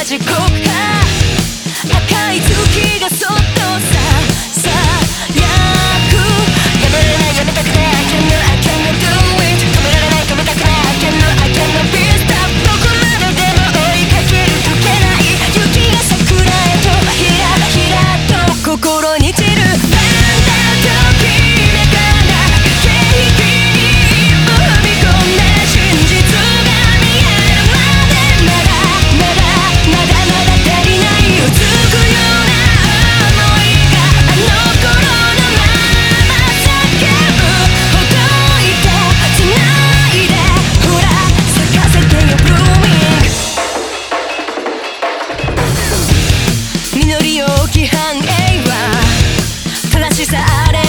じこ赤い月がそっとさやくやめられないやめたくない I cannot do it 止められない止めたくない I cannot be stopped どこまででも追いかける解けない雪が桜へとひらひらと心に散るファンタときめかな駆け引きに一歩踏み込んだ真実が見えるまでまだ足りないうつくような想いがあの頃のまま叫ぶほどいて繋いでほら咲かせてよブルーミング実り多き繁栄は正しさあれ